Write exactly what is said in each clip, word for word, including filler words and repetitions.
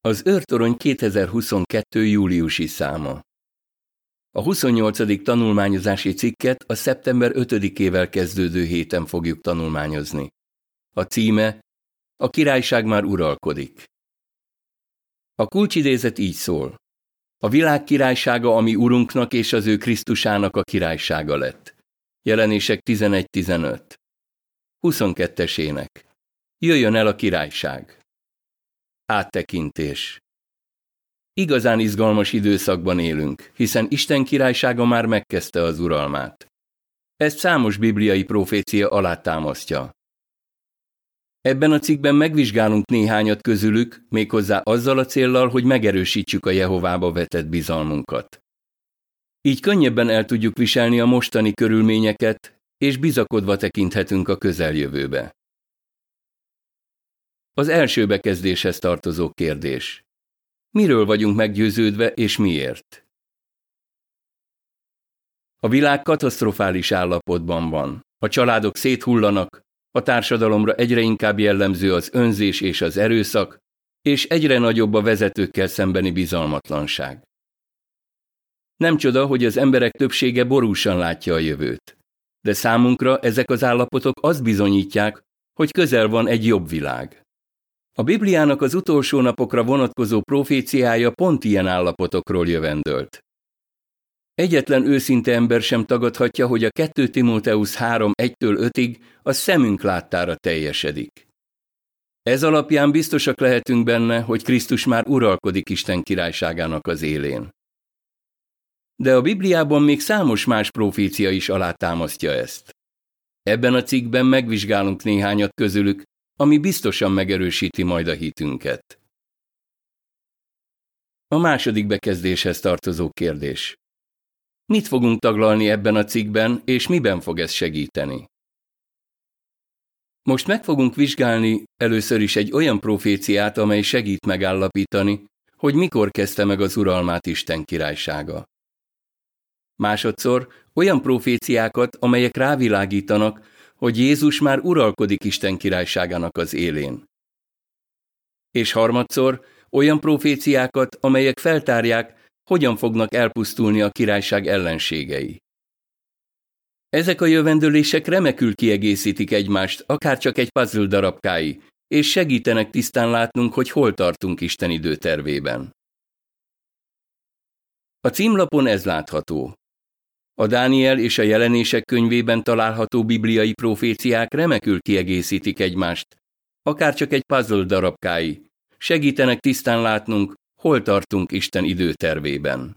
Az Őrtorony kétezer-huszonkettő. júliusi száma. A huszonnyolcadik tanulmányozási cikket a szeptember ötödikével kezdődő héten fogjuk tanulmányozni. A címe: A királyság már uralkodik. A kulcsidézet így szól: A világ királysága, ami Urunknak és az ő Krisztusának a királysága lett. Jelenések tizenegy tizenöt. huszonkettes ének. Jöjjön el a királyság. Áttekintés. Igazán izgalmas időszakban élünk, hiszen Isten királysága már megkezdte az uralmát. Ezt számos bibliai profécia alátámasztja. Ebben a cikkben megvizsgálunk néhányat közülük, méghozzá azzal a céllal, hogy megerősítsük a Jehovába vetett bizalmunkat. Így könnyebben el tudjuk viselni a mostani körülményeket, és bizakodva tekinthetünk a közeljövőbe. Az első bekezdéshez tartozó kérdés: miről vagyunk meggyőződve és miért? A világ katasztrofális állapotban van. A családok széthullanak, a társadalomra egyre inkább jellemző az önzés és az erőszak, és egyre nagyobb a vezetőkkel szembeni bizalmatlanság. Nem csoda, hogy az emberek többsége borúsan látja a jövőt. De számunkra ezek az állapotok azt bizonyítják, hogy közel van egy jobb világ. A Bibliának az utolsó napokra vonatkozó proféciája pont ilyen állapotokról jövendölt. Egyetlen őszinte ember sem tagadhatja, hogy a kettő Timóteusz három egytől ötig a szemünk láttára teljesedik. Ez alapján biztosak lehetünk benne, hogy Krisztus már uralkodik Isten királyságának az élén. De a Bibliában még számos más profécia is alátámasztja ezt. Ebben a cikkben megvizsgálunk néhányat közülük, ami biztosan megerősíti majd a hitünket. A második bekezdéshez tartozó kérdés: mit fogunk taglalni ebben a cikkben, és miben fog ez segíteni? Most meg fogunk vizsgálni először is egy olyan proféciát, amely segít megállapítani, hogy mikor kezdte meg az uralmát Isten királysága. Másodszor olyan proféciákat, amelyek rávilágítanak, hogy Jézus már uralkodik Isten királyságának az élén. És harmadszor olyan proféciákat, amelyek feltárják, hogyan fognak elpusztulni a királyság ellenségei. Ezek a jövendőlések remekül kiegészítik egymást, akárcsak egy puzzle darabkái, és segítenek tisztán látnunk, hogy hol tartunk Isten időtervében. A címlapon ez látható. A Dániel és a Jelenések könyvében található bibliai proféciák remekül kiegészítik egymást, akárcsak egy puzzle darabkái, segítenek tisztán látnunk, hol tartunk Isten időtervében.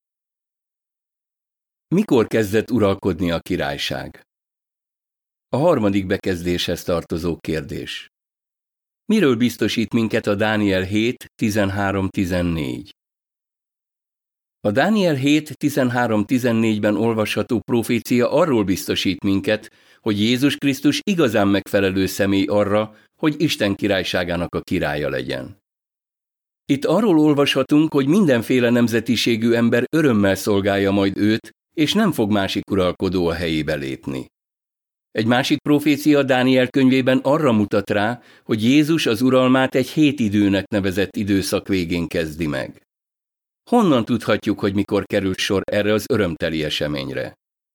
Mikor kezdett uralkodni a királyság? A harmadik bekezdéshez tartozó kérdés. Miről biztosít minket a Dániel hét tizenhárom tizennégy? A Dániel hét tizenhárom tizennégyben olvasható profécia arról biztosít minket, hogy Jézus Krisztus igazán megfelelő személy arra, hogy Isten királyságának a királya legyen. Itt arról olvashatunk, hogy mindenféle nemzetiségű ember örömmel szolgálja majd őt, és nem fog másik uralkodó a helyébe lépni. Egy másik profécia Dániel könyvében arra mutat rá, hogy Jézus az uralmát egy hétidőnek nevezett időszak végén kezdi meg. Honnan tudhatjuk, hogy mikor kerül sor erre az örömteli eseményre?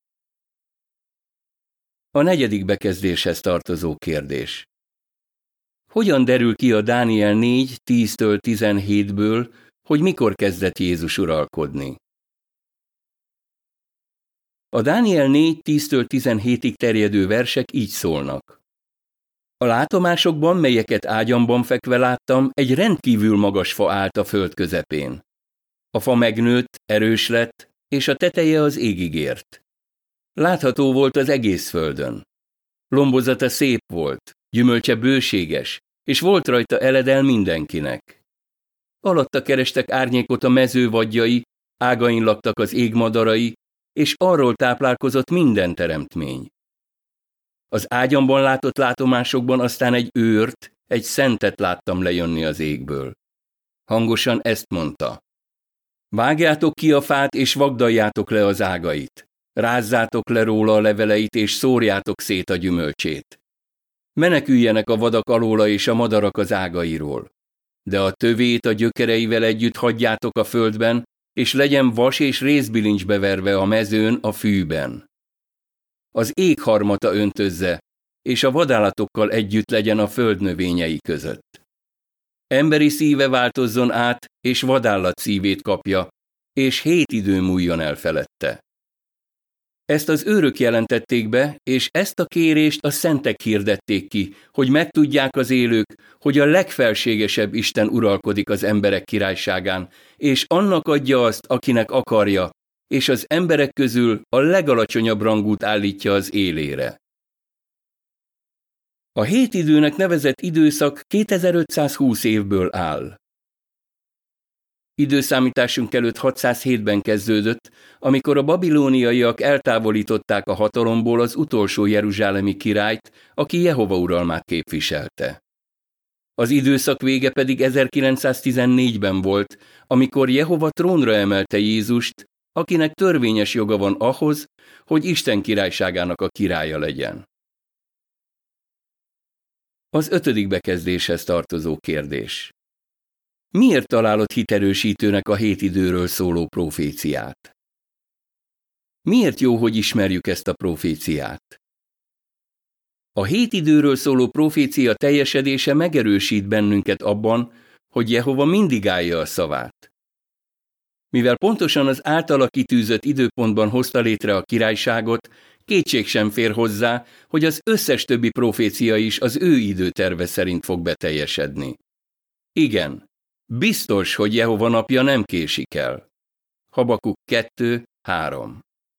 A negyedik bekezdéshez tartozó kérdés. Hogyan derül ki a Dániel négy tíztől tizenhétből, hogy mikor kezdett Jézus uralkodni? A Dániel négy tíztől tizenhétig terjedő versek így szólnak. A látomásokban, melyeket ágyamban fekve láttam, egy rendkívül magas fa állt a föld közepén. A fa megnőtt, erős lett, és a teteje az égig ért. Látható volt az egész földön. Lombozata szép volt, gyümölcse bőséges, és volt rajta eledel mindenkinek. Alatta kerestek árnyékot a mező vadjai, ágain laktak az ég madarai, és arról táplálkozott minden teremtmény. Az ágyamban látott látomásokban aztán egy őrt, egy szentet láttam lejönni az égből. Hangosan ezt mondta: vágjátok ki a fát, és vagdaljátok le az ágait. Rázzátok le róla a leveleit, és szórjátok szét a gyümölcsét. Meneküljenek a vadak alóla és a madarak az ágairól. de a tövét a gyökereivel együtt hagyjátok a földben, és legyen vas és rézbilincsbe verve a mezőn, a fűben. Az ég harmata öntözze, és a vadállatokkal együtt legyen a föld növényei között. Emberi szíve változzon át, és vadállat szívét kapja, és hét idő múljon el felette. Ezt az őrök jelentették be, és ezt a kérést a szentek hirdették ki, hogy megtudják az élők, hogy a legfelségesebb Isten uralkodik az emberek királyságán, és annak adja azt, akinek akarja, és az emberek közül a legalacsonyabb rangút állítja az élére. A hét időnek nevezett időszak kétezer-ötszázhúsz évből áll. Időszámításunk előtt hatszázhétben kezdődött, amikor a babilóniaiak eltávolították a hatalomból az utolsó jeruzsálemi királyt, aki Jehova uralmát képviselte. Az időszak vége pedig ezerkilencszáztizennégyben volt, amikor Jehova trónra emelte Jézust, akinek törvényes joga van ahhoz, hogy Isten királyságának a királya legyen. Az ötödik bekezdéshez tartozó kérdés. Miért találod hiterősítőnek a hét időről szóló proféciát? Miért jó, hogy ismerjük ezt a proféciát? A hét időről szóló profécia teljesedése megerősít bennünket abban, hogy Jehova mindig állja a szavát. Mivel pontosan az általa kitűzött időpontban hozta létre a királyságot, kétség sem fér hozzá, hogy az összes többi profécia is az ő időterve szerint fog beteljesedni. Igen, biztos, hogy Jehova napja nem késik el. Habakuk kettő három.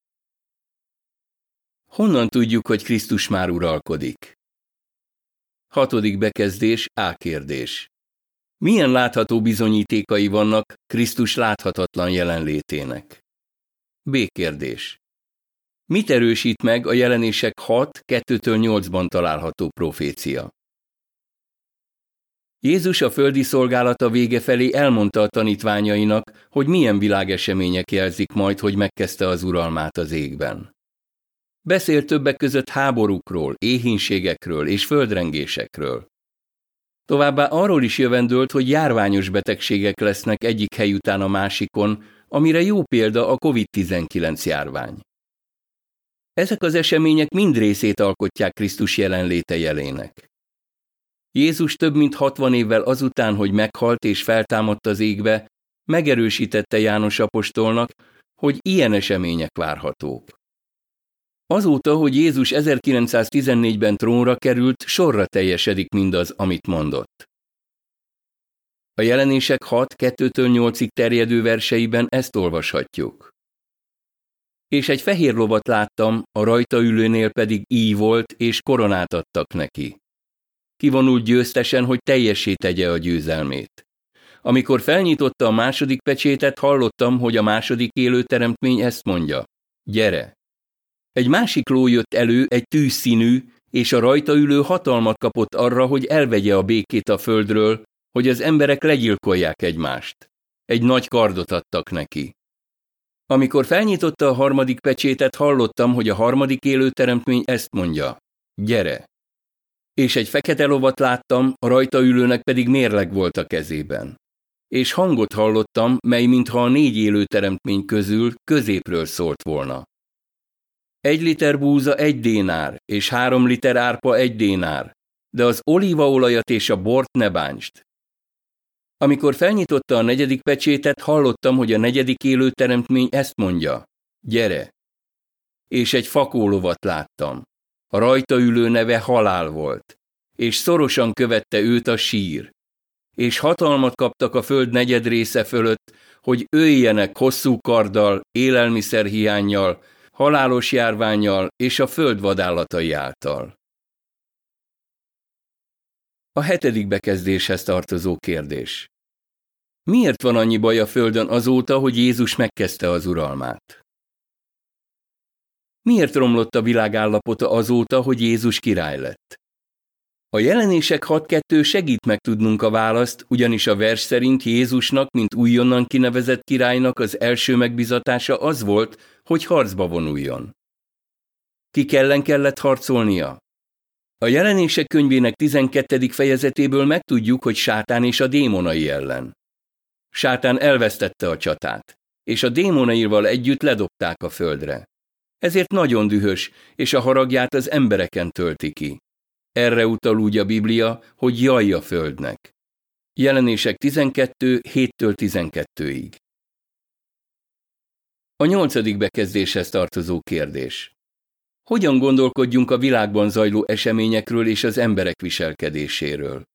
Honnan tudjuk, hogy Krisztus már uralkodik? Hatodik bekezdés, A kérdés. Milyen látható bizonyítékai vannak Krisztus láthatatlan jelenlétének? B kérdés. Mit erősít meg a Jelenések hat kettőtől nyolcban található profécia? Jézus a földi szolgálata vége felé elmondta a tanítványainak, hogy milyen világesemények jelzik majd, hogy megkezdte az uralmát az égben. Beszélt többek között háborúkról, éhínségekről és földrengésekről. Továbbá arról is jövendőlt, hogy járványos betegségek lesznek egyik hely után a másikon, amire jó példa a kovid tizenkilenc járvány. Ezek az események mind részét alkotják Krisztus jelenléte jelének. Jézus több mint hatvan évvel azután, hogy meghalt és feltámadt az égbe, megerősítette János apostolnak, hogy ilyen események várhatók. Azóta, hogy Jézus ezerkilencszáztizennégyben trónra került, sorra teljesedik mindaz, amit mondott. A Jelenések hat kettőtől nyolcig terjedő verseiben ezt olvashatjuk. És egy fehér lovat láttam, a rajta ülőnél pedig íj volt, és koronát adtak neki. Kivonult győztesen, hogy teljessé tegye a győzelmét. Amikor felnyitotta a második pecsétet, hallottam, hogy a második élő teremtmény ezt mondja: gyere! Egy másik ló jött elő, egy tűzszínű, és a rajta ülő hatalmat kapott arra, hogy elvegye a békét a földről, hogy az emberek legyilkolják egymást. Egy nagy kardot adtak neki. Amikor felnyitotta a harmadik pecsétet, hallottam, hogy a harmadik élő teremtmény ezt mondja: gyere! És egy fekete lovat láttam, a rajta ülőnek pedig mérleg volt a kezében. És hangot hallottam, mely mintha a négy élő teremtmény közül középről szólt volna. Egy liter búza egy dénár, és három liter árpa egy dénár, de az olívaolajat és a bort ne bántsd. Amikor felnyitotta a negyedik pecsétet, hallottam, hogy a negyedik élő teremtmény ezt mondja: gyere! És egy fakólovat láttam. A rajta ülő neve Halál volt, és szorosan követte őt a sír. És hatalmat kaptak a föld negyed része fölött, hogy öljenek hosszú karddal, élelmiszerhiánnyal, halálos járvánnyal és a föld vadállatai által. A hetedik bekezdéshez tartozó kérdés. Miért van annyi baj a földön azóta, hogy Jézus megkezdte az uralmát? Miért romlott a világ állapota azóta, hogy Jézus király lett? A Jelenések hat kettő segít megtudnunk a választ, ugyanis a vers szerint Jézusnak, mint újonnan kinevezett királynak az első megbizatása az volt, hogy harcba vonuljon. Kik ellen kellett harcolnia? A Jelenések könyvének tizenkettedik fejezetéből megtudjuk, hogy Sátán és a démonai ellen. Sátán elvesztette a csatát, és a démonaival együtt ledobták a földre. Ezért nagyon dühös, és a haragját az embereken tölti ki. Erre utal úgy a Biblia, hogy jaj a földnek. Jelenések tizenkettő héttől tizenkettőig. A nyolcadik bekezdéshez tartozó kérdés. Hogyan gondolkodjunk a világban zajló eseményekről és az emberek viselkedéséről?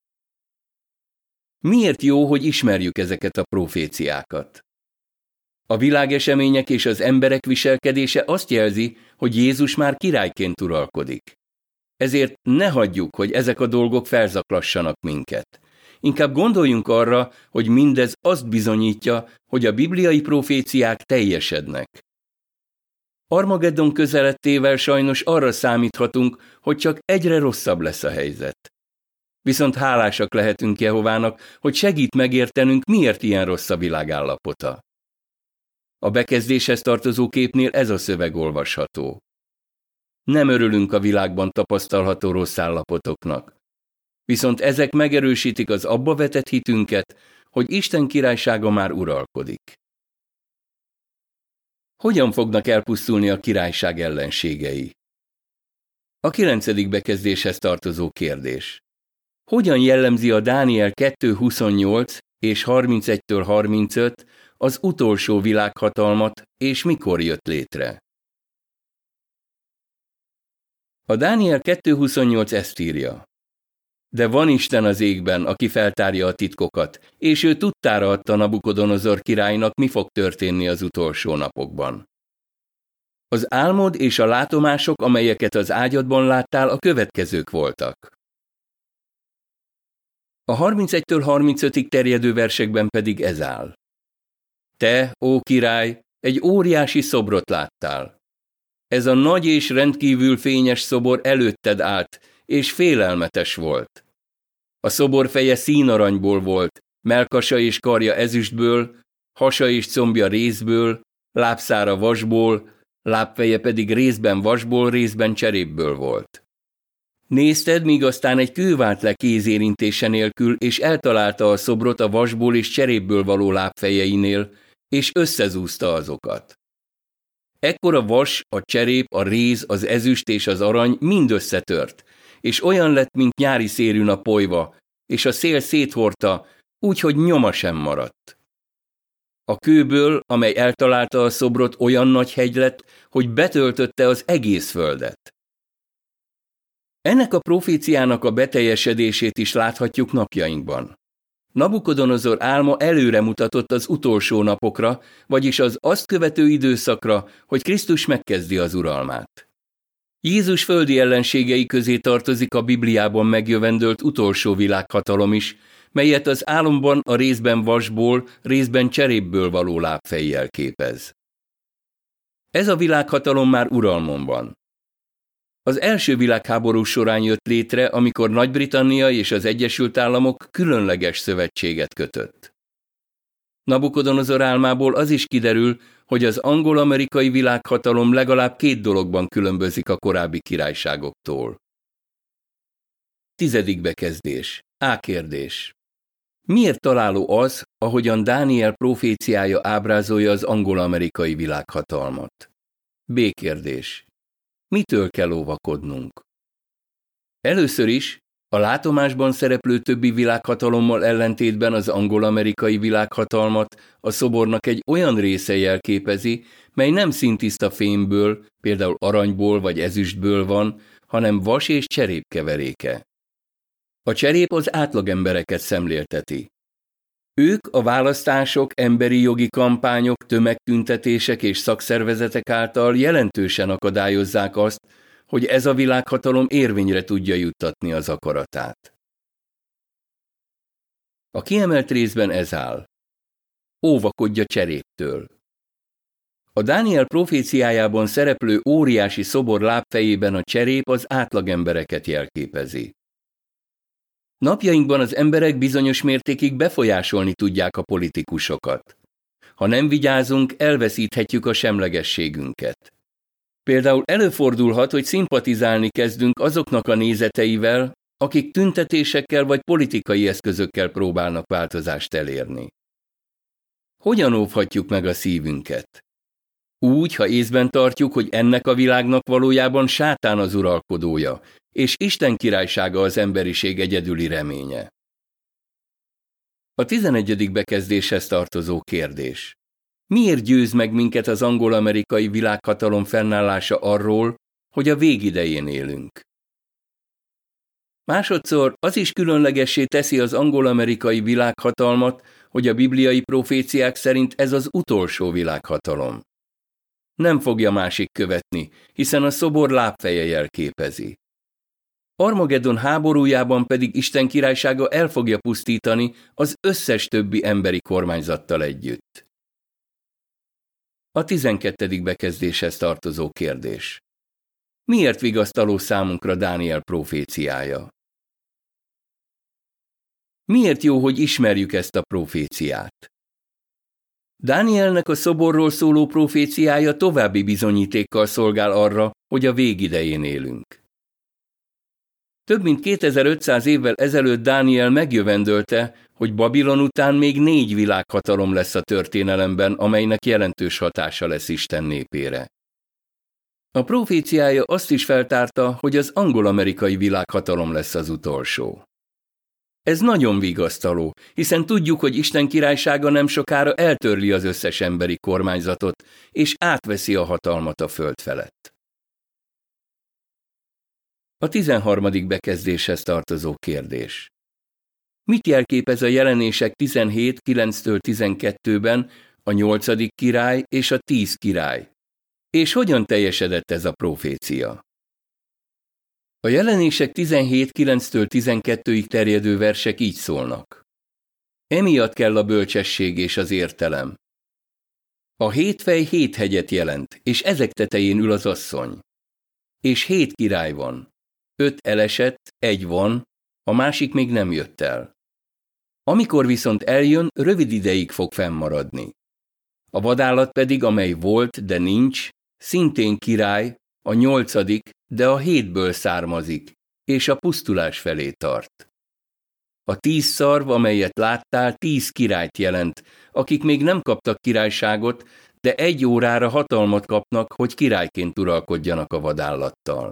Miért jó, hogy ismerjük ezeket a proféciákat? A világesemények és az emberek viselkedése azt jelzi, hogy Jézus már királyként uralkodik. Ezért ne hagyjuk, hogy ezek a dolgok felzaklassanak minket. Inkább gondoljunk arra, hogy mindez azt bizonyítja, hogy a bibliai proféciák teljesednek. Armageddon közeledtével sajnos arra számíthatunk, hogy csak egyre rosszabb lesz a helyzet. Viszont hálásak lehetünk Jehovának, hogy segít megértenünk, miért ilyen rossz a világ állapota. A bekezdéshez tartozó képnél ez a szöveg olvasható. Nem örülünk a világban tapasztalható rossz állapotoknak. Viszont ezek megerősítik az abba vetett hitünket, hogy Isten királysága már uralkodik. Hogyan fognak elpusztulni a királyság ellenségei? A kilencedik bekezdéshez tartozó kérdés. Hogyan jellemzi a Dániel kettő huszonnyolc és harmincegytől harmincöt az utolsó világhatalmat, és mikor jött létre? A Dániel kettő huszonnyolc ezt írja. De van Isten az égben, aki feltárja a titkokat, és ő tudtára adta Nabukodonozor királynak, mi fog történni az utolsó napokban. Az álmod és a látomások, amelyeket az ágyadban láttál, a következők voltak. A harmincegytől harmincötig terjedő versekben pedig ez áll. Te, ó király, egy óriási szobrot láttál. Ez a nagy és rendkívül fényes szobor előtted állt, és félelmetes volt. A szobor feje színaranyból volt, mellkasa és karja ezüstből, hasa és combja rézből, lábszára vasból, lábfeje pedig részben vasból, részben cserépből volt. Nézted, míg aztán egy kő vált le kézérintése nélkül, és eltalálta a szobrot a vasból és cserépből való lábfejeinél, és összezúzta azokat. Ekkor a vas, a cserép, a réz, az ezüst és az arany mind összetört, és olyan lett, mint nyári szélűn a polyva, és a szél széthordta, úgy, hogy nyoma sem maradt. A kőből, amely eltalálta a szobrot, olyan nagy hegy lett, hogy betöltötte az egész földet. Ennek a proféciának a beteljesedését is láthatjuk napjainkban. Nabukodonozor álma előre mutatott az utolsó napokra, vagyis az azt követő időszakra, hogy Krisztus megkezdi az uralmát. Jézus földi ellenségei közé tartozik a Bibliában megjövendölt utolsó világhatalom is, melyet az álomban a részben vasból, részben cserépből való lábfejjel képez. Ez a világhatalom már uralmon van. Az első világháború során jött létre, amikor Nagy-Britannia és az Egyesült Államok különleges szövetséget kötött. Nabukodonozor álmából az is kiderül, hogy az angol-amerikai világhatalom legalább két dologban különbözik a korábbi királyságoktól. Tizedik bekezdés. A kérdés. Miért találó az, ahogyan Dániel proféciája ábrázolja az angol-amerikai világhatalmat? B kérdés. Mitől kell óvakodnunk? Először is, a látomásban szereplő többi világhatalommal ellentétben az angol-amerikai világhatalmat a szobornak egy olyan része jelképezi, mely nem színtiszta fémből, például aranyból vagy ezüstből van, hanem vas és cserép keveréke. A cserép az átlagembereket szemlélteti. Ők a választások, emberi jogi kampányok, tömegtüntetések és szakszervezetek által jelentősen akadályozzák azt, hogy ez a világhatalom érvényre tudja juttatni az akaratát. A kiemelt részben ez áll. Óvakodj a cseréptől. A Dániel proféciájában szereplő óriási szobor lábfejében a cserép az átlagembereket jelképezi. Napjainkban az emberek bizonyos mértékig befolyásolni tudják a politikusokat. Ha nem vigyázunk, elveszíthetjük a semlegességünket. Például előfordulhat, hogy szimpatizálni kezdünk azoknak a nézeteivel, akik tüntetésekkel vagy politikai eszközökkel próbálnak változást elérni. Hogyan óvhatjuk meg a szívünket? Úgy, ha észben tartjuk, hogy ennek a világnak valójában sátán az uralkodója, és Isten királysága az emberiség egyedüli reménye. A tizenegyedik bekezdéshez tartozó kérdés. Miért győz meg minket az angol-amerikai világhatalom fennállása arról, hogy a végidején élünk? Másodszor az is különlegessé teszi az angol-amerikai világhatalmat, hogy a bibliai proféciák szerint ez az utolsó világhatalom. Nem fogja másik követni, hiszen a szobor lábfeje jelképezi. Armagedon háborújában pedig Isten királysága el fogja pusztítani az összes többi emberi kormányzattal együtt. A tizenkettedik bekezdéshez tartozó kérdés. Miért vigasztaló számunkra Dániel proféciája? Miért jó, hogy ismerjük ezt a proféciát? Dánielnek a szoborról szóló proféciája további bizonyítékkal szolgál arra, hogy a végidején élünk. Több mint kétezer-ötszáz évvel ezelőtt Dániel megjövendölte, hogy Babilon után még négy világhatalom lesz a történelemben, amelynek jelentős hatása lesz Isten népére. A proféciája azt is feltárta, hogy az angol-amerikai világhatalom lesz az utolsó. Ez nagyon vigasztaló, hiszen tudjuk, hogy Isten királysága nem sokára eltörli az összes emberi kormányzatot, és átveszi a hatalmat a föld felett. A tizenharmadik bekezdéshez tartozó kérdés. Mit jelképez a Jelenések tizenhét kilenctől tizenkettőben a nyolcadik király és a tíz király? És hogyan teljesedett ez a profécia? A Jelenések tizenhét kilenctől tizenkettőig terjedő versek így szólnak. Emiatt kell a bölcsesség és az értelem. A hét fej hét hegyet jelent, és ezek tetején ül az asszony. És hét király van. Öt elesett, egy van, a másik még nem jött el. Amikor viszont eljön, rövid ideig fog fennmaradni. A vadállat pedig, amely volt, de nincs, szintén király, a nyolcadik, de a hétből származik, és a pusztulás felé tart. A tíz szarv, amelyet láttál, tíz királyt jelent, akik még nem kaptak királyságot, de egy órára hatalmat kapnak, hogy királyként uralkodjanak a vadállattal.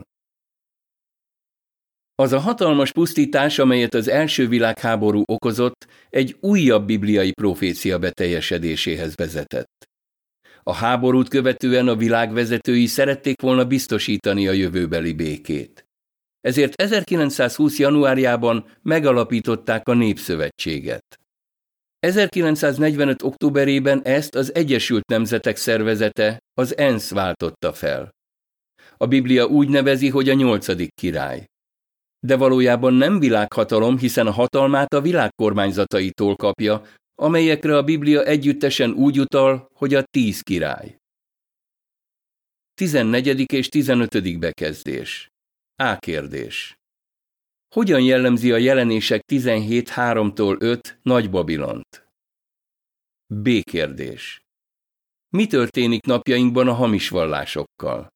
Az a hatalmas pusztítás, amelyet az első világháború okozott, egy újabb bibliai profécia beteljesedéséhez vezetett. A háborút követően a világ vezetői szerették volna biztosítani a jövőbeli békét. Ezért ezerkilencszázhúsz januárjában megalapították a Népszövetséget. ezerkilencszáznegyvenöt októberében ezt az Egyesült Nemzetek Szervezete, az ENSZ váltotta fel. A Biblia úgy nevezi, hogy a nyolcadik király. De valójában nem világhatalom, hiszen a hatalmát a világ kormányzataitól kapja, amelyekre a Biblia együttesen úgy utal, hogy a tíz király. tizennegyedik és tizenötödik bekezdés. A kérdés. Hogyan jellemzi a Jelenések tizenhét háromtól öt Nagy-Babilont? B kérdés. Mi történik napjainkban a hamis vallásokkal?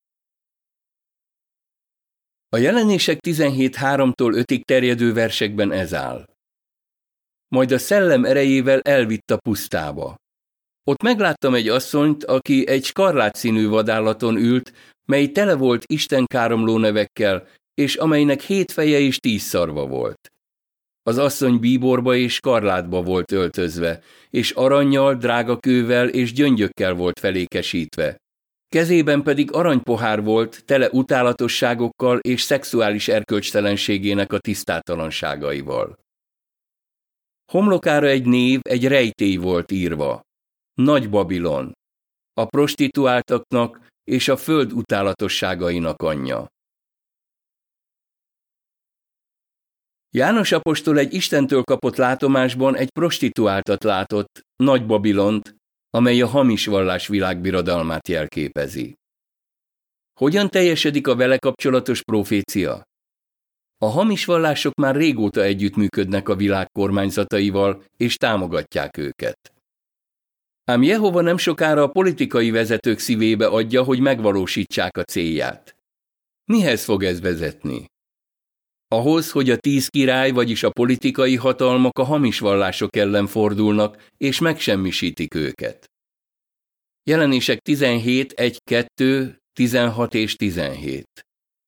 A Jelenések tizenhét háromtól ötig terjedő versekben ez áll. Majd a szellem erejével elvitt a pusztába. Ott megláttam egy asszonyt, aki egy skarlátszínű vadállaton ült, mely tele volt istenkáromló nevekkel, és amelynek hét feje és tíz szarva volt. Az asszony bíborba és skarlátba volt öltözve, és arannyal, drágakővel és gyöngyökkel volt felékesítve. Kezében pedig aranypohár volt, tele utálatosságokkal és szexuális erkölcstelenségének a tisztátalanságaival. Homlokára egy név, egy rejtély volt írva. Nagy-Babilon, a prostituáltaknak és a föld utálatosságainak anyja. János apostol egy Istentől kapott látomásban egy prostituáltat látott, Nagy-Babilont, amely a hamis vallás világbirodalmát jelképezi. Hogyan teljesedik a vele kapcsolatos profécia? A hamis vallások már régóta együttműködnek a világ kormányzataival, és támogatják őket. Ám Jehova nem sokára a politikai vezetők szívébe adja, hogy megvalósítsák a célját. Mihez fog ez vezetni? Ahhoz, hogy a tíz király, vagyis a politikai hatalmak a hamis vallások ellen fordulnak, és megsemmisítik őket. Jelenések tizenhét, egy, kettő, tizenhat és tizenhét.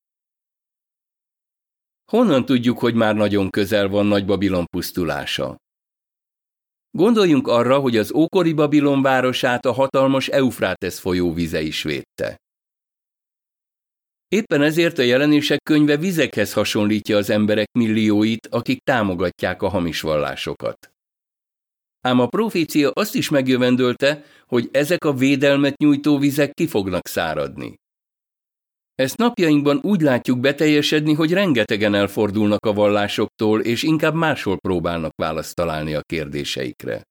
Honnan tudjuk, hogy már nagyon közel van Nagy-Babilon pusztulása? Gondoljunk arra, hogy az ókori Babilon városát a hatalmas Eufrátesz folyó vize is védte. Éppen ezért a Jelenések könyve vizekhez hasonlítja az emberek millióit, akik támogatják a hamis vallásokat. Ám a profécia azt is megjövendölte, hogy ezek a védelmet nyújtó vizek ki fognak száradni. Ezt napjainkban úgy látjuk beteljesedni, hogy rengetegen elfordulnak a vallásoktól, és inkább máshol próbálnak választ találni a kérdéseikre.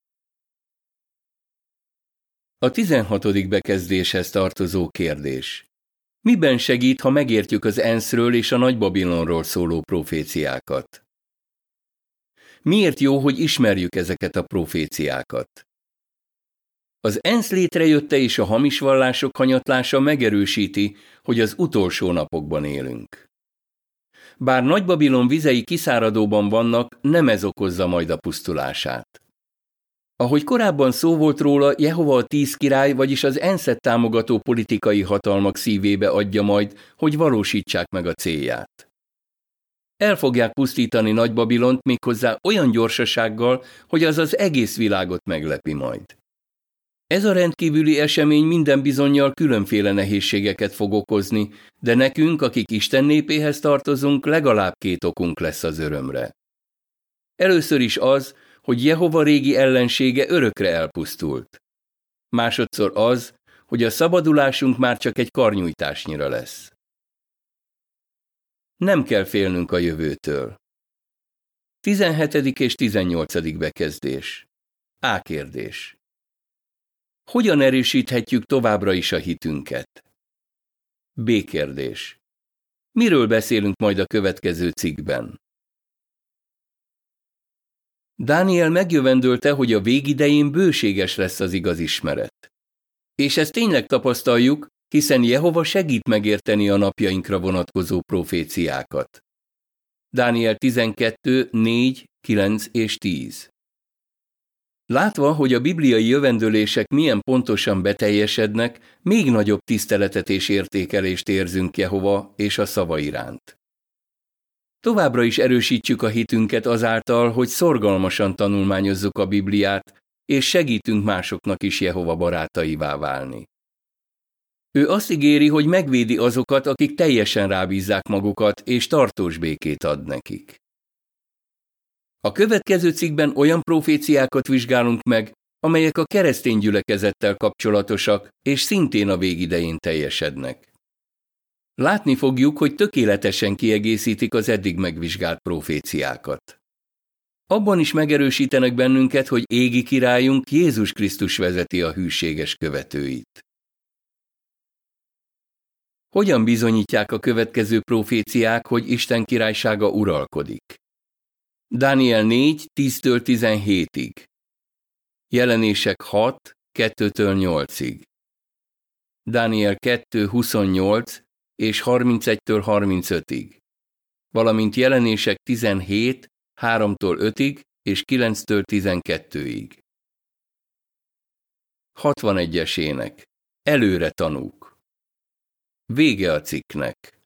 A tizenhatodik bekezdéshez tartozó kérdés. Miben segít, ha megértjük az ENSZ-ről és a Nagy-Babilonról szóló proféciákat? Miért jó, hogy ismerjük ezeket a proféciákat? Az ENSZ létrejötte és a hamis vallások hanyatlása megerősíti, hogy az utolsó napokban élünk. Bár Nagy-Babilon vizei kiszáradóban vannak, nem ez okozza majd a pusztulását. Ahogy korábban szó volt róla, Jehova a tíz király, vagyis az ENSZ-et támogató politikai hatalmak szívébe adja majd, hogy valósítsák meg a célját. El fogják pusztítani Nagy-Babilont méghozzá olyan gyorsasággal, hogy az az egész világot meglepi majd. Ez a rendkívüli esemény minden bizonnyal különféle nehézségeket fog okozni, de nekünk, akik Isten népéhez tartozunk, legalább két okunk lesz az örömre. Először is az, hogy Jehova régi ellensége örökre elpusztult. Másodszor az, hogy a szabadulásunk már csak egy karnyújtásnyira lesz. Nem kell félnünk a jövőtől. tizenhetedik és tizennyolcadik bekezdés. A kérdés. Hogyan erősíthetjük továbbra is a hitünket? B kérdés. Miről beszélünk majd a következő cikkben? Dániel megjövendölte, hogy a végidején bőséges lesz az igaz ismeret. És ezt tényleg tapasztaljuk, hiszen Jehova segít megérteni a napjainkra vonatkozó proféciákat. Dániel tizenkettő, négy, kilenc és tíz. Látva, hogy a bibliai jövendölések milyen pontosan beteljesednek, még nagyobb tiszteletet és értékelést érzünk Jehova és a szava iránt. Továbbra is erősítsük a hitünket azáltal, hogy szorgalmasan tanulmányozzuk a Bibliát, és segítünk másoknak is Jehova barátaivá válni. Ő azt ígéri, hogy megvédi azokat, akik teljesen rábízzák magukat, és tartós békét ad nekik. A következő cikkben olyan proféciákat vizsgálunk meg, amelyek a keresztény gyülekezettel kapcsolatosak, és szintén a végidején teljesednek. Látni fogjuk, hogy tökéletesen kiegészítik az eddig megvizsgált proféciákat. Abban is megerősítenek bennünket, hogy égi királyunk Jézus Krisztus vezeti a hűséges követőit. Hogyan bizonyítják a következő proféciák, hogy Isten királysága uralkodik? Dániel négy, tíztől tizenhétig. Jelenések hat, kettőtől nyolcig. Dániel kettő, huszonnyolc és harmincegytől harmincötig. Valamint Jelenések tizenhét, háromtól ötig és kilenctől tizenkettőig. hatvanegyes ének. Előre tanúk. Vége a cikknek.